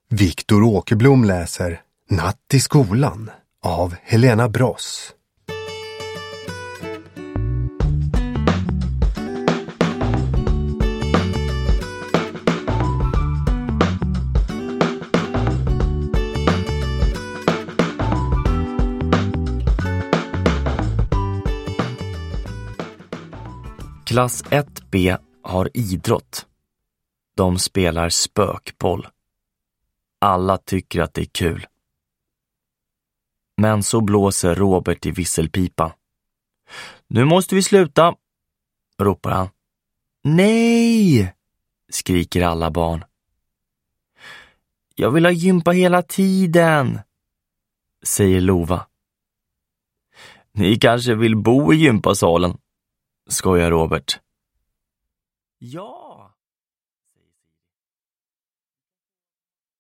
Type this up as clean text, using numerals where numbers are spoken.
Viktor Åkerblom läser Natt i skolan av Helena Bross. Klass 1B har idrott. De spelar spökboll. Alla tycker att det är kul. Men så blåser Robert i visselpipa. Nu måste vi sluta, ropar han. Nej, skriker alla barn. Jag vill ha gympa hela tiden, säger Lova. Ni kanske vill bo i gympasalen, skojar Robert. Ja!